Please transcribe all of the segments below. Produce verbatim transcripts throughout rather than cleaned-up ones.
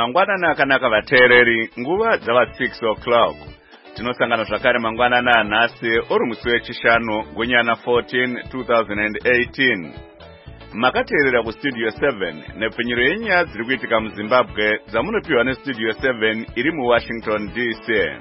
Mangwanana akanaka vateereri, nguva dzava six o'clock. Tinosangana zvakare mangwanana anhasi uri musi wechishanu Gunyana fourteen twenty eighteen. Makateerera kustudio seven nepfinyiro yenyaya dziri kuitika muZimbabwe dzamunopiwa nestudio seven iri muWashington D C.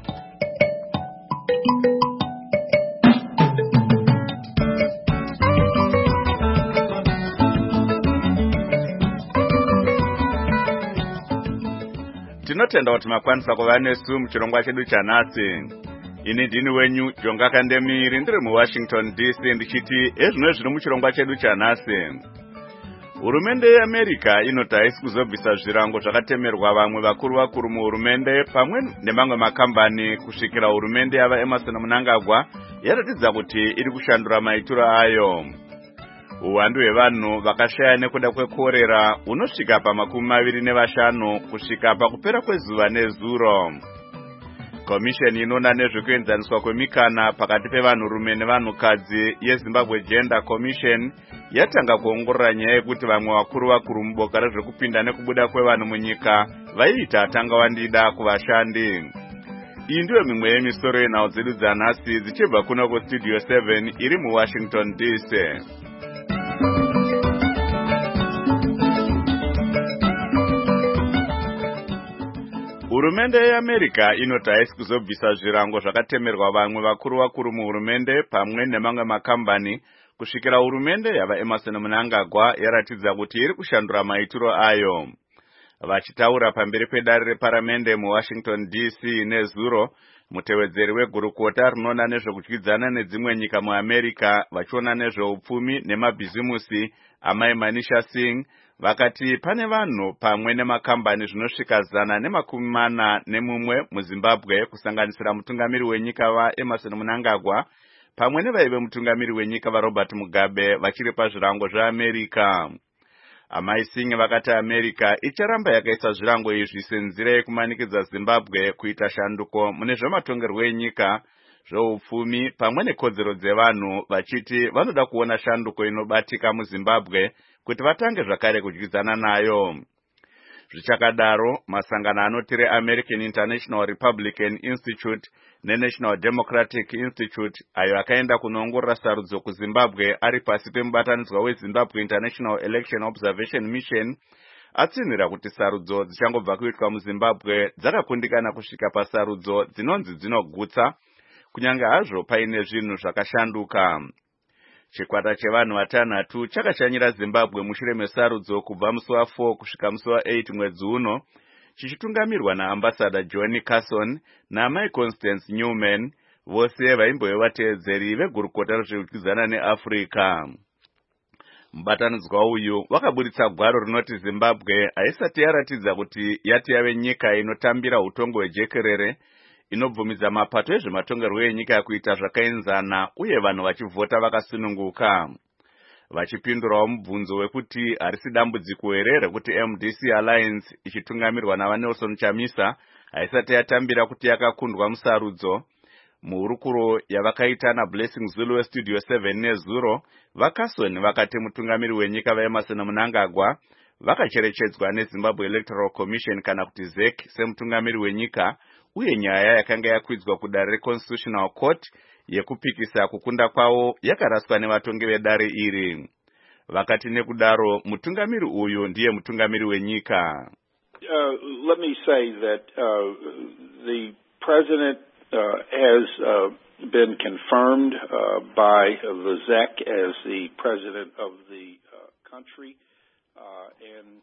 Tinotenda kuti makwanisa kuva nesu muchirongwa chedu chanhasi. Ini ndini wenyu Jonga Kandemiri ndiri muWashington D C ndichiti ezvino zviri muchirongwa chedu chanhasi. Hurumende yeAmerica inoti haisi kuzobvisa zvirango zvakatemerwa vamwe vakuru vakuru muhurumende pamwe nemamwe makambani kusvikira hurumende yava Emmerson Mnangagwa yaratidza kuti iri kushandura maitiro ayo. Uwandu hwevanhu vakashaya nekuda kwekorera hunosvika pamakumi maviri nevashanu kusvika pakupera kwezuva nezuro. Komisheni inoona nezvekuenzaniswa kwemikana pakati pevanhurume nevanhukadzi yeZimbabwe Gender Commission yatanga kuongorora nyaya yekuti vamwe vakuru vakuru muboka rezvekupinda nekubuda kwevanhu munyika vaiita tanga wandida kuvashandi. Iyi ndiyo mimwe yemisoro yenhau dzedu dzanhasi dzichibva kuno kustudio seven iri muWashington D C. Hurumende yeAmerica inoti haisi kuzobvisa zvirango zvakatemerwa vamwe vakuru vakuru muhurumende pamwe nemamwe makambani kusvikira hurumende yava Emmerson Mnangagwa yaratidza kuti iri kushandura maitiro ayo. Vachitaura pamberi pedare reparamende muWashington D C nezuro, mutevedzeri wegurukota rinoona nezvekudyidzana nedzimwe nyika muAmerica vachiona nezveupfumi nemabhizimusi Amai Manisha Singh vakati pane vanhu pamwe nemakambani zvinosvika zana nemakumi mana nemumwe muZimbabwe kusanganisira mutungamiri wenyika vaEmmerson Mnangagwa pamwe nevaive mutungamiri wenyika vaRobert Mugabe vachiri pazvirango zveAmerica. Amai Singh vakati America icharamba yakaisa zvirango izvi senzira yekumanikidza Zimbabwe kuita shanduko mune zvematongerwo enyika, zveupfumi pamwe nekodzero dzevanhu vachiti vanoda kuona shanduko inobatika muZimbabwe kuti vatange zvakare kudyidzana nayo. Zvichakadaro, masangano anoti reAmerican International Republican Institute neNational Democratic Institute ayo akaenda kunoongorora sarudzo kuZimbabwe ari pasi pemubatanidzwa weZimbabwe International Election Observation Mission atsinhira kuti sarudzo dzichangobva kuitwa muZimbabwe dzakakundikana kusvika pasarudzo dzinonzi dzinogutsa kunyange hazvo paine zvinhu zvakashanduka. Chikwata chevanhu vatanhatu chakashanyira Zimbabwe mushure mesarudzo kubva musi wa four kusvika musi wa eight mwedzi uno, chichitungamirwa naambasada Johnny Carson naamai Constance Newman, vose vaimbove vateedzeri vegurukota rezvekudyidzana neAfrica. Mubatanidzwa uyu wakaburitsa gwaro rinoti Zimbabwe haisati yaratidza kuti yati yave nyika inotambira utongo hwejekerere, inobvumidza mapato ezvematongerwo enyika kuita zvakaenzana uye vanhu vachivhota vakasununguka. Vachipindurawo mubvunzo wekuti harisi dambudziko here rekuti M D C Alliance ichitungamirwa navaNelson Chamisa haisati yatambira kuti yakakundwa musarudzo. Muhurukuro yavakaita naBlessing Zulu westudio seven nezuro, vaCarson vakati mutungamiri wenyika vaEmmerson Mnangagwa vakacherechedzwa neZimbabwe Electoral Commission kana kuti Z E C semutungamiri wenyika, uye nyaya yakanga yakwidzwa kudare reConstitutional Court yekupikisa kukunda kwavo yakaraswa nevatongi vedare iri. Vakati nekudaro mutungamiri uyu ndiye mutungamiri wenyika. Uh, let me say that uh, the president uh, has uh, been confirmed uh, by the Z E C as the president of the uh, country uh, and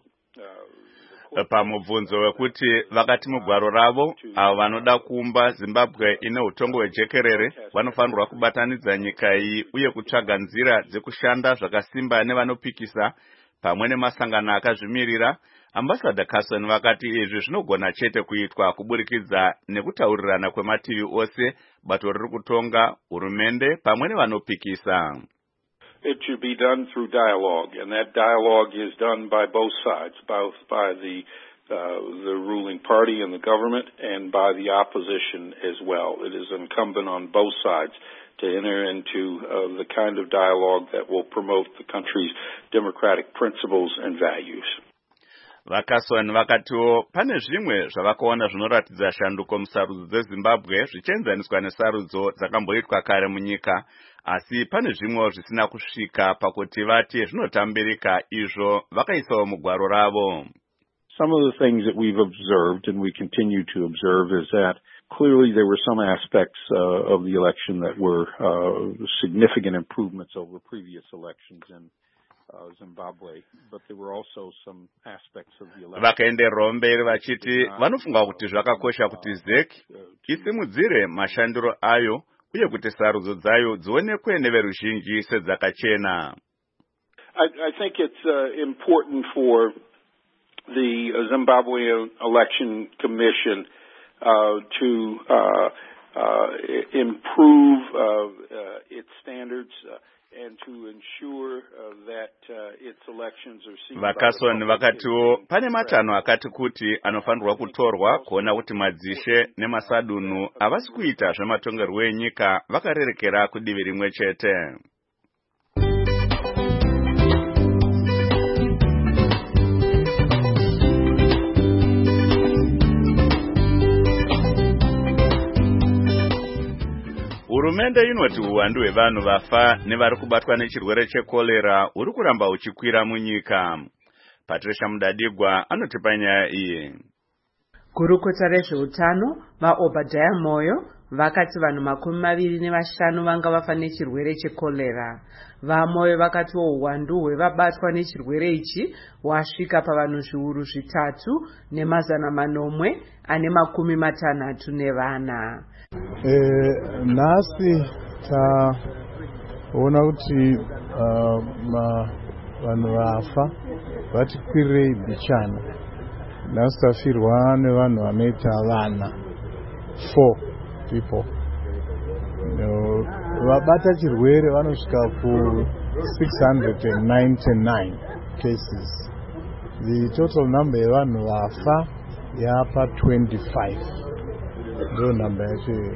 uh, pamubvunzo wekuti vakati mugwaro ravo avo vanoda kuumba Zimbabwe ine utongo hwejekerere vanofanirwa kubatanidza nyika iyi uye kutsvaga nzira dzekushanda zvakasimba nevanopikisa pamwe nemasangano akazvimirira. Ambassador Carson vakati izvi zvinogona chete kuitwa kuburikidza nekutaurirana kwemativi ose, bato riri kutonga, hurumende pamwe nevanopikisa. It should be done through dialogue, and that dialogue is done by both sides, both by the uh, the ruling party and the government and by the opposition as well. It is incumbent on both sides to enter into uh, the kind of dialogue that will promote the country's democratic principles and values. Vakasoni vakatiwo pane zvimwe zvavakaona zvinoratidza shanduko musarudzo dzeZimbabwe zvichienzaniswa nesarudzo dzakamboitwa kare munyika, asi pane zvimwewo zvisina kusvika pakuti vati zvinotambirika izvo vakaisawo mugwaro ravo. Some of the things that we've observed and we continue to observe is that clearly there were some aspects uh, of the election that were uh, significant improvements over previous elections in Uh, Zimbabwe, but there were also some aspects of the election. Vakaenderera mberi vachiti vanofunga kuti zvakakosha kuti Z E C isimudzire mashandiro ayo uye kuti sarudzo dzayo dzionekwe neveruzhinji sedzakachena. I, I think it's uh, important for the Zimbabwe Election Commission uh, to uh, uh, improve uh, uh, its standards uh, and to ensure uh, that uh, its elections are seen. Vakasoni vakatiwo pane matanho akati kuti anofanirwa kutorwa kuona kuti madzishe nemasadunu havasi kuita zvematongerwo enyika vakarerekera kudivi rimwe chete. Hurumende inoti uwandu hwevanhu vafa nevari kubatwa nechirwere chekolera uri kuramba uchikwira munyika. Patricia Mudadigwa anotipa nyaya iyi. Gurukota rezveutano vaObadiah Moyo vakati vanhu makumi maviri nevashanu vanga vafa nechirwere chekolera. VaMoyo vakatiwo uwandu hwevabatwa nechirwere ichi hwasvika pavanhu zviuru zvitatu nemazana manomwe ane makumi matanhatu nevana. Eh, nasi taona kuti uh, vanhu vafa vati kwirirei bichana. Nasi tafirwa nevanhu vanoita vana four people. No, vabata chirwere vanosvika ku six hundred ninety-nine cases. The total number yevanhu vafa yapa twenty-five. Ndo namba yacho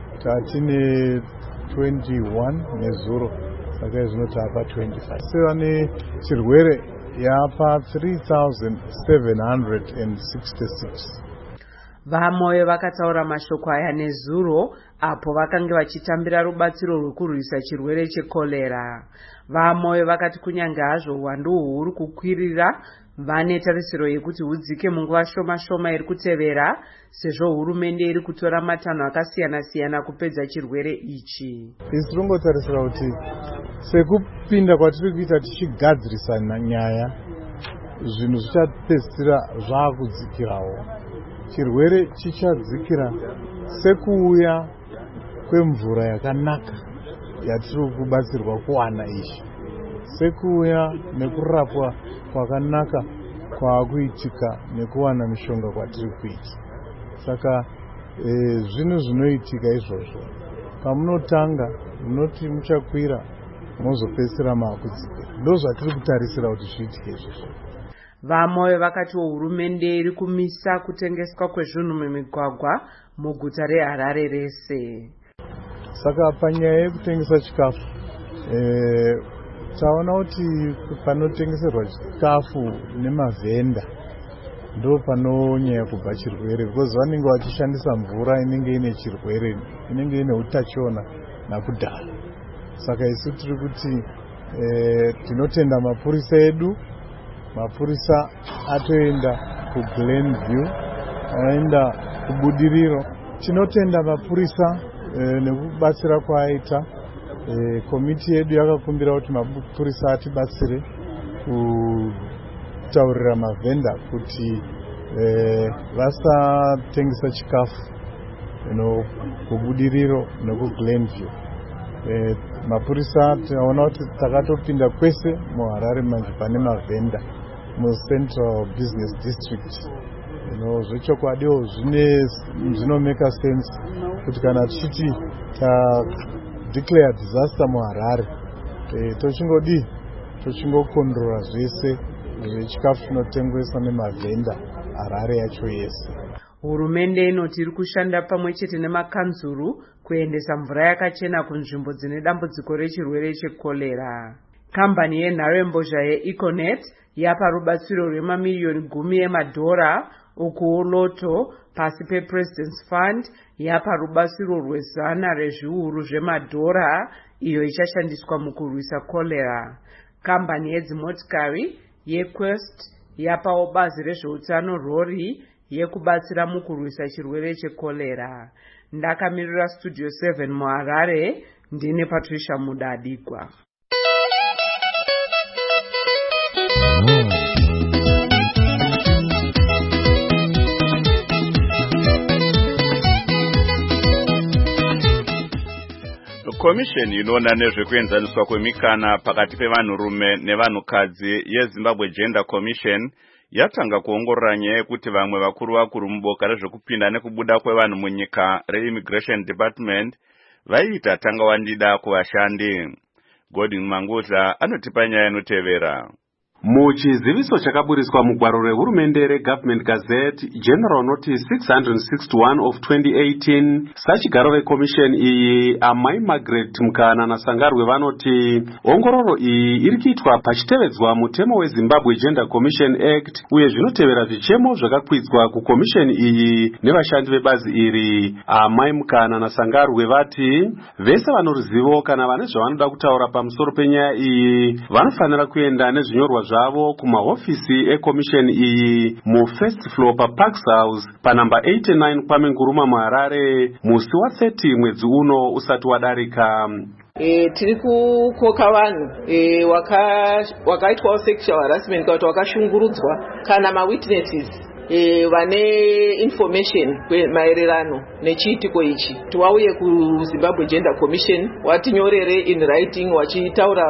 tatine twenty-one nezuro saka izvinoti apa twenty-five. Sevane chirwere yapa three thousand seven hundred sixty-six. VaMoyo vakataura mashoko aya nezuro apo vakange vachitambira rubatsiro rwekurwisa chirwere chekolera. VaMoyo vakati kunyange hazvo uwandu huri kukwirira vane tarisiro yekuti hudzike munguva shoma shoma iri kutevera sezvo hurumende iri kutora matanho akasiyana siyana kupedza chirwere ichi. Isi tinongotarisira kuti sekupinda kwatiri kuita tichigadzirisa nyaya zvinhu zvichatedzisira zvaakudzikirawo. Chirwere chichadzikira sekuuya kwemvura yakanaka yatiri kubatsirwa kuwana izvi, sekuuya nekurapwa kwakanaka kwaakuitika nekuwana mishonga kwatiri kuita. Saka e, zvinhu zvinoitika izvozvo pamunotanga munoti muchakwira mozopedzisira maakudzikira. Ndo zvatiri kutarisira kuti zviitike izvozvo. VaMoyo vakatiwo hurumende iri kumisa kutengeswa kwezvinhu mumigwagwa muguta reHarare rese. Saka panyaya yekutengesa chikafu e, taona kuti panotengeserwa chikafu nemavhenda ndo panonyanya kubva chirwere, because vanenge vachishandisa mvura inenge ine chirwere, inenge ine utachiona nakudhara. Saka isu tiri kuti e, tinotenda mapurisa edu. Mapurisa atoenda kuGlenview, aenda kubudiriro. Tinotenda mapurisa e, nekubatsira kwaaita. E, komiti yedu yakakumbira kuti mapurisa atibatsire kutaurira mavhenda kuti e, vasatengesa chikafu no, kubudiriro nekuGlenview. E, mapurisa taona kuti takatopinda kwese muHarare manje pane mavhenda mu Central Business District. You know, zvechokwadiwo zvine zvinomeka sense kuti kana tichiti ta declare disaster muHarare e, tochingodi tochingokondrora zvese zvechikafu chinotengesa nemavhenda Harare yacho yese. Hurumende inoti iri kushanda pamwe chete nemakanzuru kuendesa mvura yakachena kunzvimbo dzine dambudziko rechirwere chekolera. Kambani yenharembozha yeEconet yapa rubatsiro rwemamiliyoni gumi emadhora uku Loto pasi pePresident's Fund yapa rubatsiro rwezana rezviuru zvemadhora iyo ichashandiswa mukurwisa kolera. Kambani yedzimotikari yeQuest yapawo bazi rezveutano rori yekubatsira mukurwisa chirwere chekolera. Ndakamirira Studio seven muHarare, ndine Patricia Mudadikwa. Komisheni inoona nezvekuenzaniswa kwemikana pakati pevanhurume nevanhukadzi yeZimbabwe Gender Commission yatanga kuongorora nyaya yekuti vamwe vakuru vakuru muboka rezvekupinda nekubuda kwevanhu munyika reImmigration Department vaiita tangawandida kuvashandi. Godwin Mangudla anotipa nyaya inotevera. Muchiziviso chakaburiswa mugwaro rehurumende reGovernment Gazette General Notice six hundred sixty-one of twenty eighteen, sachigaro vekomisheni iyi Amai Margaret Mukana naSangarwe vanoti ongororo iyi iri kuitwa pachitevedzwa mutemo weZimbabwe Gender Commission Act uye zvinotevera zvichemo zvakakwidzwa kukomisheni iyi nevashandi vebazi iri. Amai Mukana naSangarwe vati vese vanoruzivo kana vane zvavanoda kutaura pamusoro penyaya iyi vanofanira kuenda nezvinyorwa zvavo kumahofisi ekomisheni iyi mufirst floor paParks House panamba eighty-nine Kwame Nkrumah muHarare musi wa thirty mwedzi uno usati wadarika. E, tiri kukoka vanhu e, wakaitwawo waka sexual harassment kana kuti wakashungurudzwa kana mawitnesses e, vane information maererano nechiitiko ichi tiwauye kuZimbabwe Gender Commission watinyorere in writing wachitaura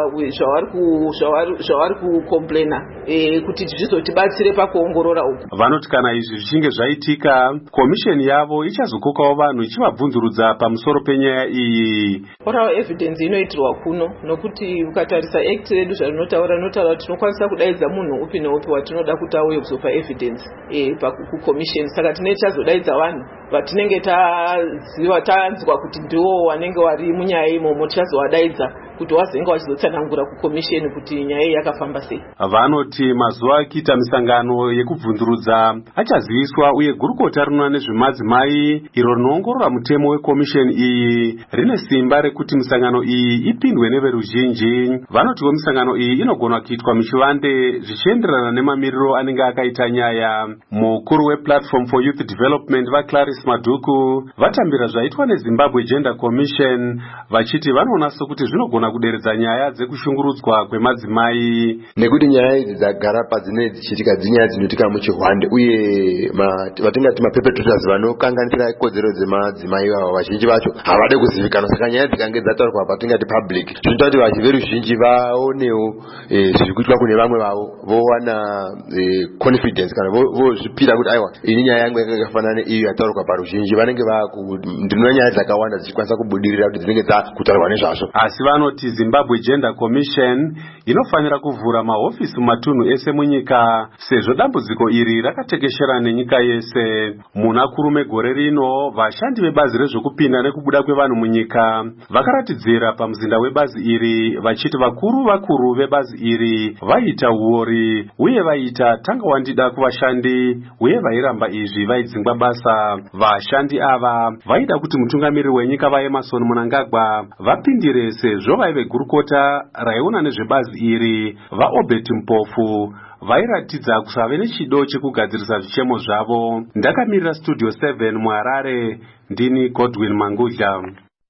zvavari kukomplaina e, kuti zvizotibatsire pakuongorora uku. Vanoti kana izvi zvichinge zvaitika komisheni yavo ichazokokawo vanhu ichivabvunzurudza pamusoro penyaya iyi. Oral evidence inoitirwa kuno nokuti ukatarisa act redu zvarinotaura rinotaura kuti tinokwanisa kudaidza munhu upi neupi watinoda kuti auye kuzopa evidence e, pakukomisheni. Saka tine chazodaidza vanhu vatinenge taziva tanzwa kuti ndiwo wanenge wari munyaya imomo tichazowadaidza kuti wazenge wachizotsanangura kukomisheni kuti nyaya iyi yakafamba sei. Vanoti mazuva akiita misangano yekubvunzurudza achaziviswa uye gurukota rinoona nezvemadzimai iro rinoongorora mutemo wekomisheni iyi rine simba rekuti misangano iyi ipindwe neveruzhinji. Vanotiwo misangano iyi inogona kuitwa muchivande zvichienderana nemamiriro anenge akaita nyaya. Mukuru wePlatform for Youth Development vaClarice Maduku vatambira zvaitwa neZimbabwe Gender Commission vachiti vanoona sokuti zvinogona kuderedza nyaya dzekushungurudzwa kwemadzimai nekuti nyaya idzi dzagara padzinenge dzichiitika dzinyaya dzinoitika muchihwande uye vatingati maperpetrators vanokanganisira kodzero dzemadzimai ivavo vazhinji vacho havade kuzivikanwa. Saka nyaya dzikange dzataurwa patingati public zvinoita kuti vachiveruzhinji vaonewo zviri kuitwa kune vamwe vavo vowana confidence kana vozvipira kuti aiwa ini nyaya yangu yakafanana neiyo yataurwa paruzhinji vanenge ndinoona nyaya dzakawanda dzichikwanisa kubudirira kuti dzinenge dzakutaurwa nezvazvo. Asi vanoti Zimbabwe Gender Commission inofanira kuvhura mahofisi mumatunhu ese munyika sezvo dambudziko iri rakatekeshera nenyika yese. Muna kurume gore rino vashandi vebazi rezvekupinda nekubuda kwevanhu munyika vakaratidzira pamuzinda webazi iri vachiti vakuru vakuru vebazi iri vaiita uori uye vaiita tangawandida kuvashandi uye vairamba izvi vaidzingwa basa. Vashandi ava vaida kuti mutungamiriri wenyika vaEmmerson Mnangagwa vapindire sezvo vaive gurukota raiona nezvebazi iri vaObert Mpofu vairatidza kusave nechido chekugadzirisa zvichemo zvavo. Ndakamirira Studio seven muHarare, ndini Godwin Mangudla.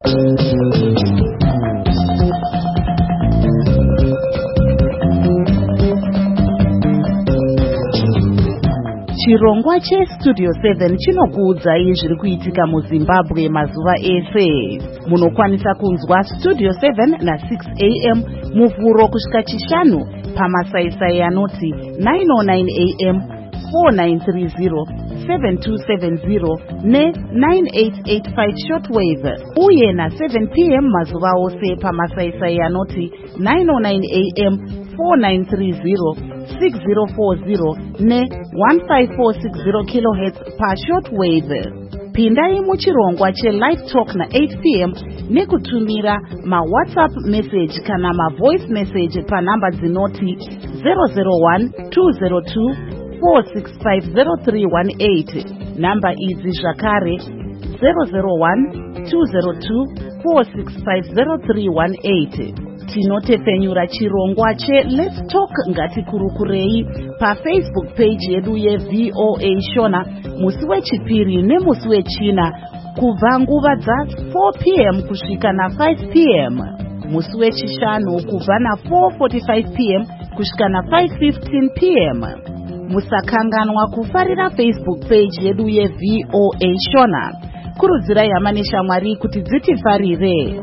Chirongwa cheStudio seven chinokuudzai zviri kuitika muZimbabwe mazuva ese. Munokwanisa kunzwa Studio seven na six a m muvhuro kusvika chishanu pamasaisai anoti nine oh nine a m, four nine three zero, seven two seven zero ne nine eight eight five shortwave uye na seven p m mazuva ose pamasaisai anoti nine oh nine a m, four nine three zero, six zero four zero ne one five four six zero kilohertz per shortwave. pindai muchirongwa chelive talk na-eight p m nekutumira mawhatsapp message kana mavoice message panhamba dzinoti zero zero one two zero two four six five zero three one eight. Namba idzi zvakare zero zero one two zero two four six five zero three one eight. Tinotepfenyura chirongwa che-Let's Talk ngatikurukurei pafacebook page yedu ye-voa shona musi wechipiri nemusi wechina kubva nguva dza four p m kusvika na five p m, musi wechishanu kubva na four forty-five p m kusvika na five fifteen p m. Musakanganwa kufarira Facebook page yedu ye-voa shona. Kurudzirai hama neshamwari kuti dzitifarire.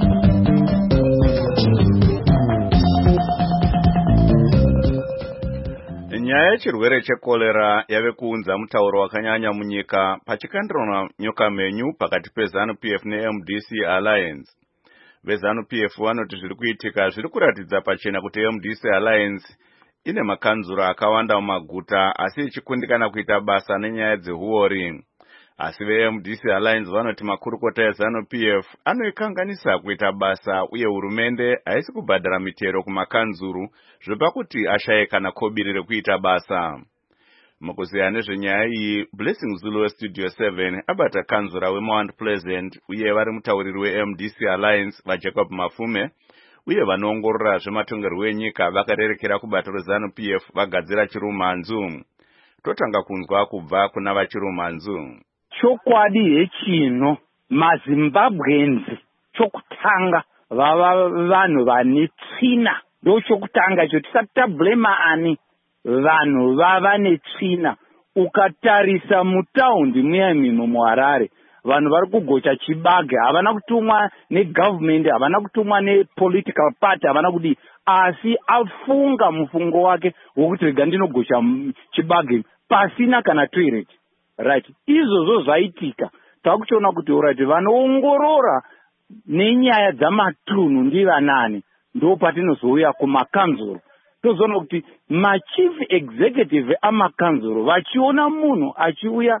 Nyaya yechirwere chekolera yave kuunza mutauro wakanyanya munyika pachikandirana nyoka menyu pakati peZanu P F neM D C Alliance. VeZanu P F vanoti zviri kuitika zviri kuratidza pachena kuti M D C Alliance ine makanzura akawanda mumaguta asi ichikundikana kuita basa nenyaya dzehuori. Asi veM D C Alliance vanoti makurukota eZanu P F anoikanganisa kuita basa uye hurumende haisi kubhadhara mitero kumakanzuru zvopa kuti ashaye kana kobiri rekuita basa. Mukuziya nezvenyaya iyi, Blessing Zulu weStudio seven abata kanzura weMount Pleasant uye vari mutauriri weM D C Alliance vaJacob Mafume uye vanoongorora zvematongerwo enyika vakarerekera kubato reZanu P F vagadzira chirumanzu. Totanga kunzwa kubva kuna vachirumanzu. Chokwadi hechino maZimbabweans chokutanga vava vanhu vane tsvina, ndo chokutanga icho. Tisati tablema ani, vanhu vava netsvina. Ukatarisa mutaundi muyamino muHarare, vanhu vari kugocha chibage, havana kutumwa negovernment, havana kutumwa nepolitical party, havana kudi, asi afunga mufungo wake wokuti rega ndinogocha chibage pasina kana toilet. Right. Izvozvo zvaitika. Takuchiona kuti orati vanoongorora nenyaya dzamatunhu ndivanani, ndo patinozouya kumakanzuro. Tozoona kuti machief executive amakanzuro vachiona munhu achiuya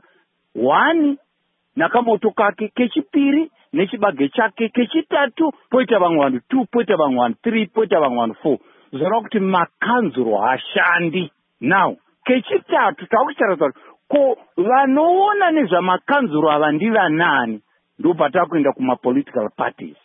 one nakamoto kake, kechipiri nechibage chake, kechitatu poita vamwe vanhu two, poita vamwe vanhu three, poita vamwe vanhu four. Zvoona kuti makanzuro hashandi. Now kechitatu takuchitaura ko vanoona nezvamakanzuro ava ndivanani, ndo patakuenda kuma-political parties.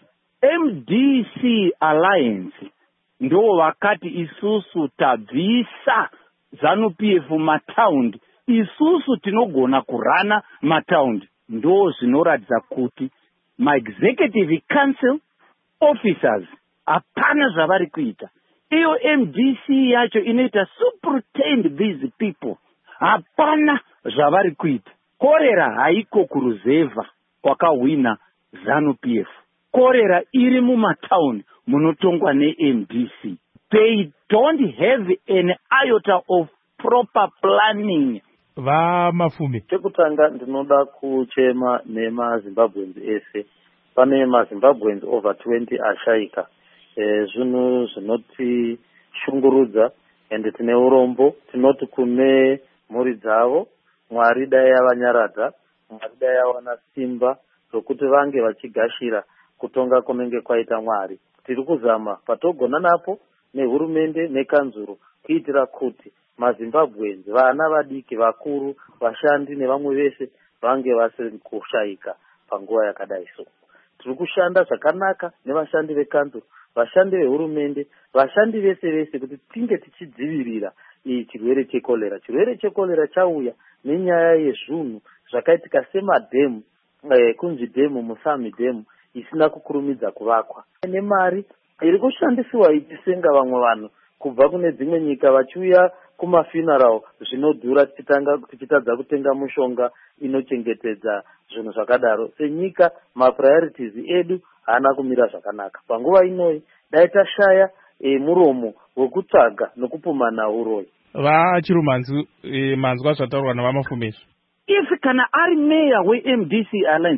M D C Alliance ndo vakati isusu tabvisa ZANU P F mataundi, isusu tinogona kurana mataundi. Ndo zvinoratidza kuti ma-executive council officers hapana zvavari kuita. Iyo M D C yacho inoita superintend these people, hapana zvavari kuita. Korera haiko kuruzeva kwakahwina ZANU P F. Korera iri mumatauni munotongwa neM D C. They don't have an iota of proper planning. Va Mafume, chekutanga ndinoda kuchema nemaZimbabweans ese. Pane maZimbabweans over twenty ashaika. E, zvinhu zvinoti shungurudza ende tine urombo, tinoti kune mhuri dzavo Mwari dai yavanyaradza, Mwari dai yawana simba rokuti vange vachigashira kutonga kunenge kwaita Mwari. Tiri kuzama patogona napo nehurumende nekanzuro kuitira kuti maZimbabweans, vana vadiki, vakuru, vashandi nevamwe vese vange vasiri kushaika panguva yakadai so. Tiri kushanda zvakanaka nevashandi vekanzuro, vashandi vehurumende, vashandi vese vese kuti tinge tichidzivirira chirwere chekolera. Chirwere chekolera chauya nenyaya yezvunhu zvakaitika semadhemu, eh, kunzi dhemu Musami dhemu isina kukurumidza kuvakwa. Nemari iri kushandisiwa ichisenga vamwe vanhu kubva kune dzimwe nyika vachiuya kumafuneral zvinodhura, tichitanga tichitadza kutenga mushonga inochengetedza zvinhu zvakadaro. Senyika mapriorities edu haana kumira zvakanaka. Panguva inoyi dai tashaya e, muromo wekutsvaga nokupumana uroyi. Vachirumanzu e, manzwa zvataurwa navaMafume. If kana ari meya weM D C Alliance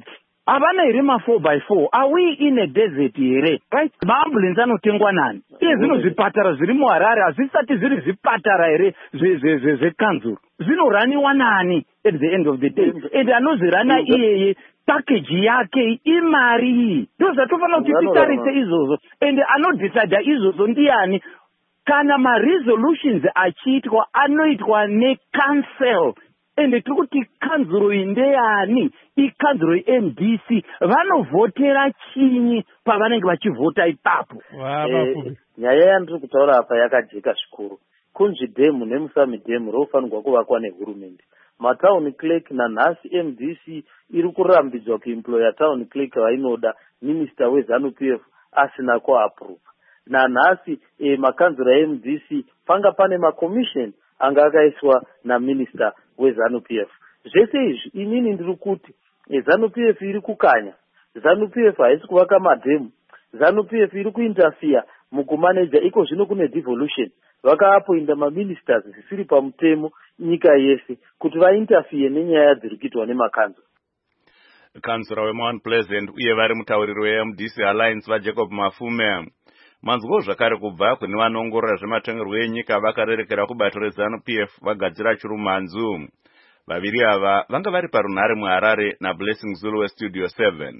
havana here ma four by four? Are we in a desert here? Right? Maambulance anotengwa nani? Iye zvino zvipatara zviri muHarare hazvisati zviri zvipatara here zvekanzuru. Zvinoraniwa nani at the end of the day? And anozvirana iyeye package yake imari iyi. Ndo zvatofanira kuti titarise izvozvo. And anodecide izvozvo ndiani? Kana ma resolutions achiitwa anoitwa ne council. Ende tiri kuti kanzuro indeyani, ikanzuro M D C vanovhotera chinyi pavanenge vachivhota ipapo. Nyaya yandiri kutaura apa yakajeka zvikuru. Kunzvi dhemu nemusami dhemu rofanirwa kuvakwa nehurumende. Matown clerk nanhasi M D C iri kurambidzwa kuemploya town clerk vainoda minister weZANU P F asina kuapprove. Nanhasi eh, makanzura M D C panga pane makommission anga akaiswa na minister weZANU P F. Zvese izvi inini ndiri kuti ZANU P F iri kukanya. ZANU P F haisi kuvaka madhemu. ZANU P F iri kuinterfere mukumaneja iko zvino kune devolution. Vakaapoinda maministers zvisiri pamutemo nyika yese kuti vainterfere nenyaya dziri kuitwa nemakanzura. Kansura weMount Pleasant uye vari mutauriri weM D C Alliance vaJacob Mafume. Manzwo zvakare kubva kune vanongorora zvematongerwo enyika vakarerekera kubato reZANU P F vagadzira chirumanzu. Vaviri ava vanga vari parunhare muHarare naBlessing Zulu weStudio seven.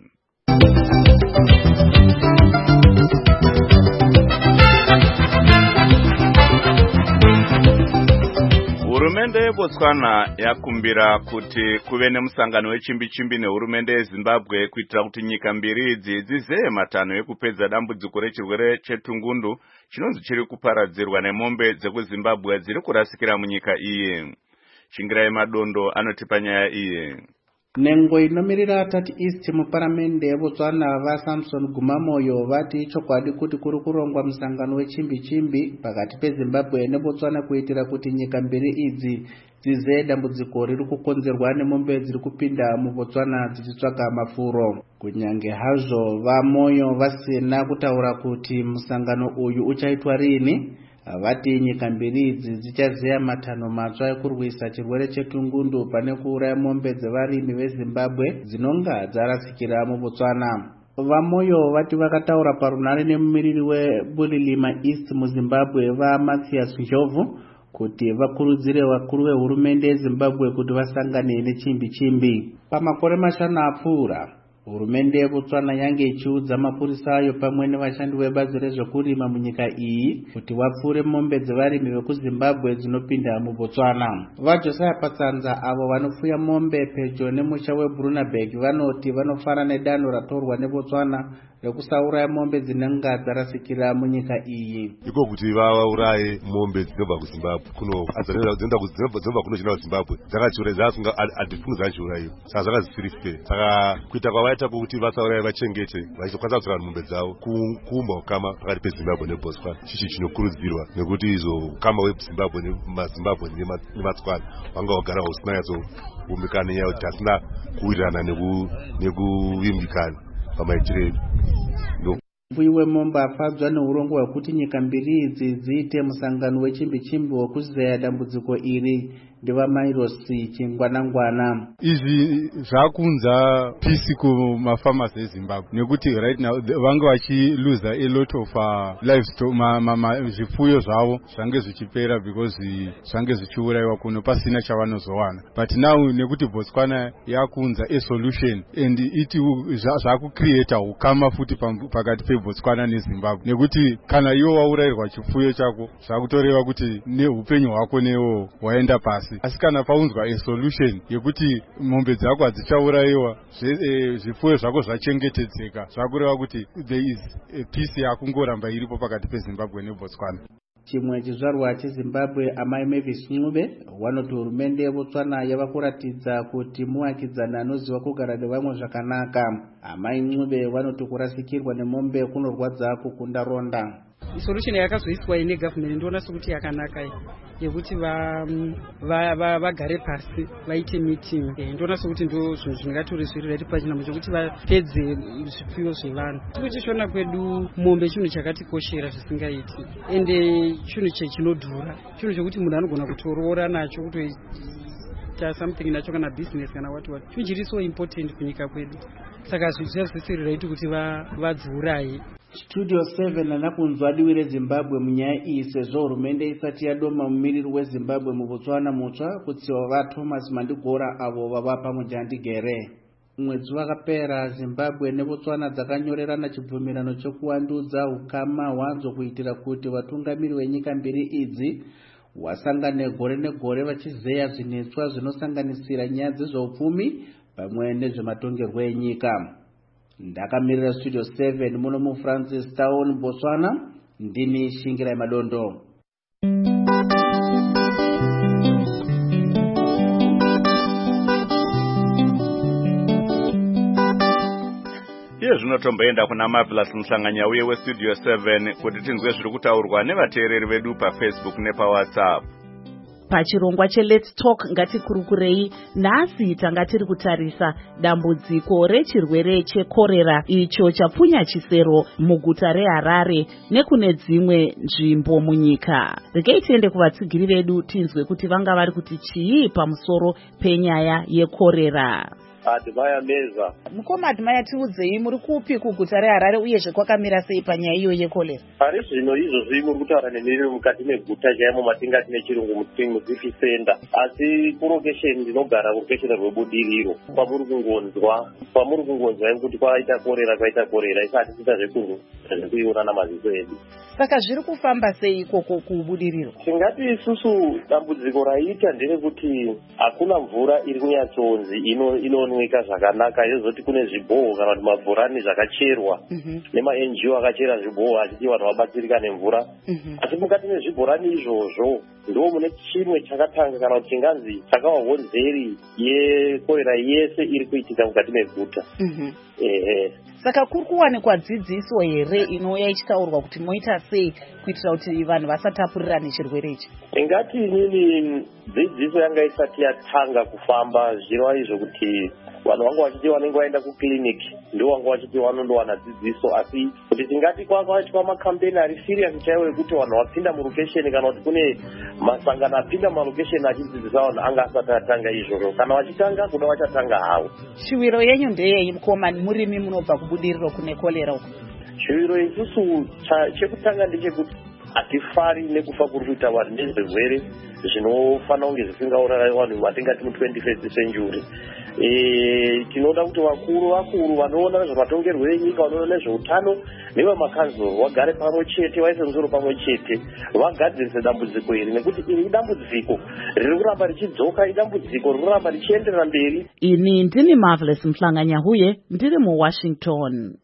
Hurumende yeBotswana yakumbira kuti kuve nemusangano wechimbi-chimbi nehurumende yeZimbabwe kuitira kuti nyika mbiri idzi dzizeye matanho ekupedza dambudziko rechirwere chetungundu chinonzi chiri kuparadzirwa nemombe dzekuZimbabwe dziri kurasikira munyika iyi. Shingirai Madondo anotipa nyaya iyi. Nengo inomirira atati East muparamende yeBotswana vaSamson Gumamoyo vati chokwadi kuti kuri kurongwa musangano wechimbi-chimbi pakati peZimbabwe neBotswana kuitira kuti nyika mbiri idzi dzizeye dambudziko riri kukonzerwa nemombe dziri kupinda muBotswana dzichitsvaka mafuro. Kunyange hazvo vaMoyo vasina kutaura kuti musangano uyu uchaitwa rini, vati nyika mbiri idzi dzichazeya matanho matsva ekurwisa chirwere chetungundu pane kuuraya mombe dzevarimi veZimbabwe dzinonga dzarasikira muBotswana. VaMoyo vati vakataura parunhare nemumiriri weBulilima East muZimbabwe vaMathias Njovu kuti vakurudzire vakuru vehurumende yeZimbabwe kuti vasangane nechimbi-chimbi. Pamakore mashanu apfuura, hurumende yeBotswana yange ichiudza mapurisa ayo pamwe nevashandi vebazi rezvekurima munyika iyi kuti vapfure mombe dzevarimi vekuZimbabwe dzinopinda muBotswana. VaJosiah Patsanza avo vanofuya mombe pedyo nemusha weBrunaberg vanoti vanofara nedanho ratorwa neBotswana rekusauraya mombe dzinenge dzarasikira munyika iyi. Iko kuti vauraye mombe dzinobva kuZimbabwe kuno adzinoenda kuZimbabwe kunochina kuZimbabwe dzakachura dzasunga adifunu dzachiurayiwa saka zvakazisiri fair. Saka kuita kwavaita kuti vasauraye vachengete vachizokwanisa kutsvaka mombe dzavo kuumba ukama pakati peZimbabwe neBotswana chichi chinokurudzirwa nekuti izo ukama weZimbabwe nemaZimbabwe nemaTswana vanga vagara usina nyatsoumikana nenyaya kuti hasina kuwirirana nekuvimbikana pamaitire edu. Mfuyi wemombe afadzwa neurongo hwekuti nyika mbiri idzi dziite musangano wechimbi-chimbi wekuzeya dambudziko iri ndevamairosi chingwanangwana. Izvi zvakunza peace kumafamasi eZimbabwe nekuti right now vanga vachiluza a lot of uh, livestock zvifuyo zvavo zvange zvichipera because zvange zvichiurayiwa kuno pasina chavanozowana. But now nekuti Botswana yakunza a solution and iti zvakucreata ukama futi pakati peBotswana neZimbabwe nekuti kana iwo waurayirwa chifuyo chako zvakutoreva kuti neupenyu hwako newo waenda pasi. Asi kana paunzwa a solution yekuti mombe dzako hadzichaurayiwa zvifuyo zvako zvachengetedzeka zvakureva kuti there is a peace yakungoramba iripo pakati peZimbabwe neBotswana. Chimwe chizvarwa cheZimbabwe Amai Mavis Ncube wanoti hurumende yeBotswana yava kuratidza kuti muvakidzana anoziva kugara nevamwe zvakanaka. Amai Ncube vanoti kurasikirwa nemombe kunorwadza kukunda ronda. Solution yakazoiswa ine government ndoona sokuti yakanaka yekuti vagare pasi vaite meeting. Ndoona sokuti ndo zvinhu zvingatori zviri right pachinhambo chokuti vapedze zvipfuyo zvevanhu. Kuchishona kwedu mombe chinhu chakatikoshera zvisingaiti ende chinhu chinodhura, chinhu chokuti munhu anogona kutorora nacho kuita something nacho kana business kana what what chiri so important kunyika kwedu saka zvichazvisiri right kuti vadziurayi. Studio seven anakunzwa diwi reZimbabwe munyaya iyi sezvo hurumende isati yadoma mumiriri weZimbabwe muBotswana mutsva kutsiwa vaThomas Mandigora avo vava pamujandigere. Mwedzi wakapera Zimbabwe neBotswana dzakanyorerana chibvumirano chokuwandudza ukama hwadzo kuitira kuti vatungamiri venyika mbiri idzi wasangane gore negore vachizeya zvinetswa zvinosanganisira nyaya dzezveupfumi pamwe nezvematongerwo enyika. Ndakamirira Studio seven muno muFrancis Town, Botswana. Ndini Shingirai Madondo. Iye zvinotomboenda kuna Marvelous Mhlanganya uye weStudio seven kuti tinzwe zviri kutaurwa nevateereri vedu paFacebook nepaWhatsApp. Pachirongwa cheLet's Talk ngatikurukurei nhasi tanga tiri kutarisa dambudziko rechirwere chekorera icho chapfunya chisero muguta reHarare nekune dzimwe nzvimbo munyika. Regai tiende kuvatsigiri vedu tinzwe kuti vanga vari kuti chii pamusoro penyaya yekorera. Adhimaya Meza. Mukoma Adhimaya, tiudzei muri kupi kuguta reHarare uyezve kwakamira sei panyaya iyo yekorera? Pari zvino izvozvi muri kutaura nemiri mukati meguta chaimo matingati nechirungu mucity center, asi kulokesheni ndinogara kulokesheni rwebudiriro kwamuri kungonzwa kwamuri kungonzwa kuti kwaita korera kwaita korera isati tiita zvekuiona namaziso edu. Saka zviri kufamba sei ikoko kubudiriro? Tingati isusu dambudziko raita nderekuti hakuna mvura iri kunyatsonzi ino inooneka zvakanaka, yozoti kune zvibhoho kana kuti mabhorani zvakacherwa nema-N G O akachera zvibhoho achiti vanhu vabatsirika nemvura. Asi mukati mezvibhorani izvozvo ndo mune chimwe chakatanga kana kuti chinganzi chakawa honzeri yekorera yese iri kuitika mukati meguta. Ehe. Saka kuri kuwanikwa dzidziso here inouya ichitaurwa kuti moita sei kuitira kuti vanhu vasatapurirane chirwere ichi? Ingati inini dzidziso yanga isati yatanga kufamba zvinova izvo kuti vanhu vanga vachiti vanenge vaenda kukiliniki ndo vanga vachiti vanondowana dzidziso, asi kuti tingati kwakaitwa makambeni ari serious chaiwo ekuti vanhu vapinda murokesheni kana kuti kune masangano apinda murokesheni achidzidzisa vanhu anga asati atanga izvozvo, kana vachitanga kuda vachatanga havo. Shuviro yenyu ndeyei mukoma, murimi munobva kubudiriro kune kolera uku? Shuviro isusu chekutanga ndechekuti hatifari nekufa kuri kuita vanhu nezvirwere zvinofanira kunge zvisingauraya vanhu vatingati mu-twenty-first century. E, tinoda kuti vakuru vakuru vanoona nezvematongerwo enyika, vanoona nezveutano nevamakanzuro vagare pamwe chete, vaise musoro pamwe chete, vagadzirise dambudziko iri, nekuti iri idambudziko riri kuramba richidzoka, idambudziko riri kuramba richienderera mberi. Ini ndini Marvelous Mhlanganya huye ndiri muWashington.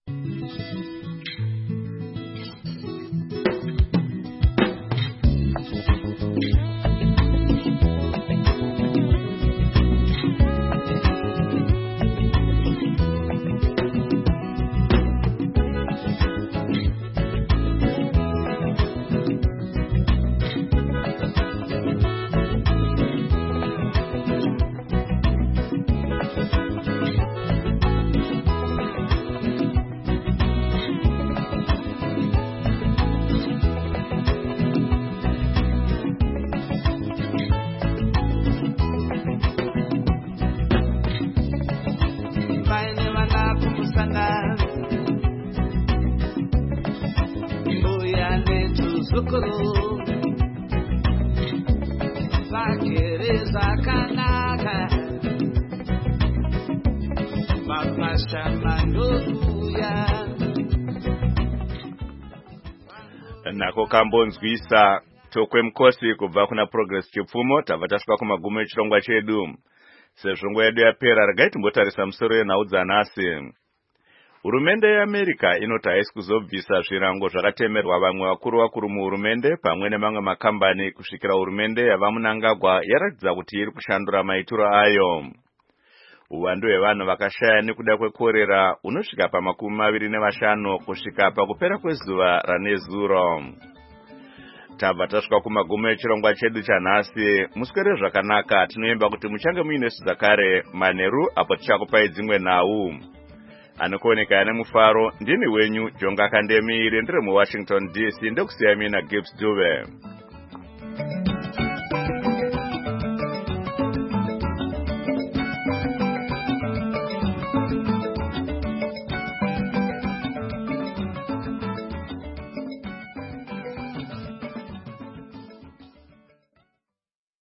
Nako kambonzwisa tokwe mkosi kubva kuna Progress Chipfumo. Tabva tasvika kumagumo echirongwa chedu. Sezvo nguva yedu yapera, regai timbotarisa musoro yenhau dzanhasi. Hurumende yeAmerica inoti haisi kuzobvisa zvirango zvakatemerwa vamwe vakuru vakuru muhurumende pamwe nemamwe makambani kusvikira hurumende yava Mnangagwa yaratidza kuti iri kushandura maitiro ayo. Uwandu hwevanhu vakashaya nekuda kwekorera unosvika pamakumi maviri nevashanu kusvika pakupera kwezuva ranezuro. Tabva tasvika kumagumo echirongwa chedu chanhasi. Muswere zvakanaka, tinoemba kuti muchange muine zvakare manheru apo tichakupai dzimwe nhau. Anokuoneka ane mufaro ndini wenyu Jonga Kandemi, ndiri muWashington D C, ndokusiyai mina Gibbs Dube.